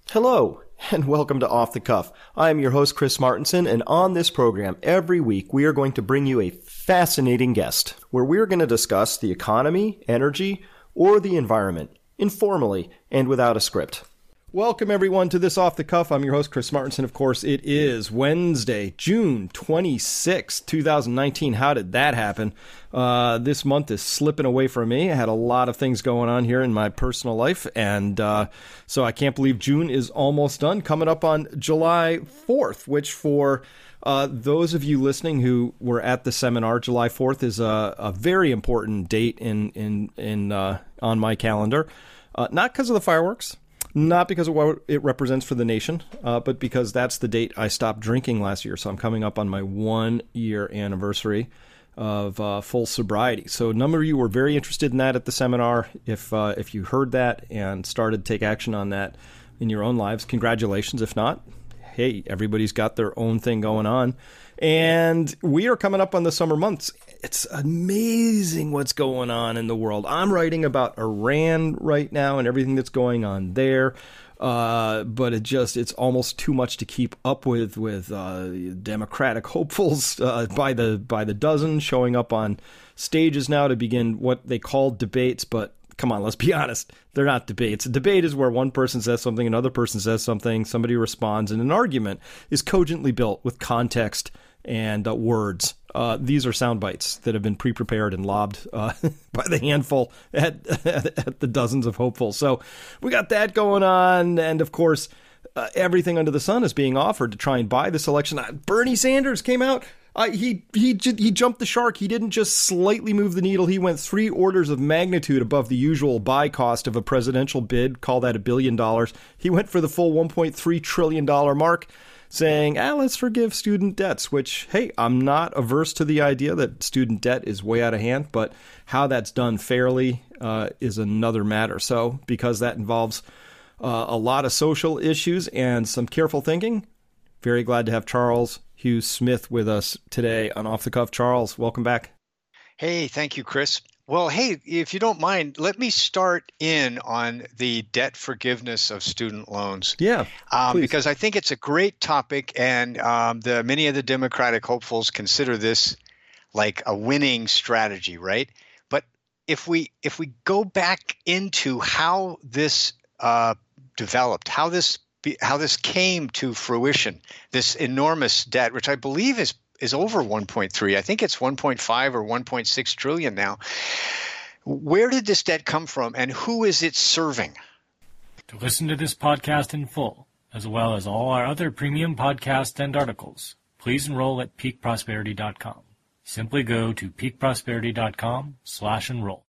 Hello, and welcome to Off the Cuff. I am your host, Chris Martenson, and on this program, every week, we are going to bring you a fascinating guest, where we are going to discuss the economy, energy, or the environment, informally and without a script. Welcome, everyone, to this Off the Cuff. I'm your host, Chris Martenson. Of course, it is Wednesday, June 26, 2019. How did that happen? This month is slipping away from me. I had a lot of things going on here in my personal life, and so I can't believe June is almost done. Coming up on July 4th, which for those of you listening who were at the seminar, July 4th is a very important date on my calendar. Not because of the fireworks. Not because of what it represents for the nation, but because that's the date I stopped drinking last year. So I'm coming up on my 1-year anniversary of full sobriety. So a number of you were very interested in that at the seminar. If you heard that and started to take action on that in your own lives, congratulations. If not, hey, everybody's got their own thing going on. And we are coming up on the summer months. It's amazing what's going on in the world. I'm writing about Iran right now and everything that's going on there. But it's almost too much to keep up with Democratic hopefuls by the dozen showing up on stages now to begin what they call debates. But come on, let's be honest. They're not debates. A debate is where one person says something, another person says something, somebody responds, and an argument is cogently built with context and words. These are sound bites that have been pre-prepared and lobbed by the handful at the dozens of hopefuls. So we got that going on. And of course, everything under the sun is being offered to try and buy this election. Bernie Sanders came out. He jumped the shark. He didn't just slightly move the needle. He went 3 orders of magnitude above the usual buy cost of a presidential bid. Call that $1 billion. He went for the full $1.3 trillion mark, saying, let's forgive student debts, which, hey, I'm not averse to the idea that student debt is way out of hand, but how that's done fairly is another matter. So because that involves a lot of social issues and some careful thinking, very glad to have Charles Hughes Smith with us today on Off the Cuff. Charles, welcome back. Hey, thank you, Chris. Well, hey, if you don't mind, let me start in on the debt forgiveness of student loans. Yeah, because I think it's a great topic, and many of the Democratic hopefuls consider this like a winning strategy, right? But if we go back into how this developed, how this came to fruition, this enormous debt, which I believe is over 1.3. I think it's 1.5 or 1.6 trillion now. Where did this debt come from, and who is it serving? To listen to this podcast in full, as well as all our other premium podcasts and articles, please enroll at peakprosperity.com. Simply go to peakprosperity.com/enroll.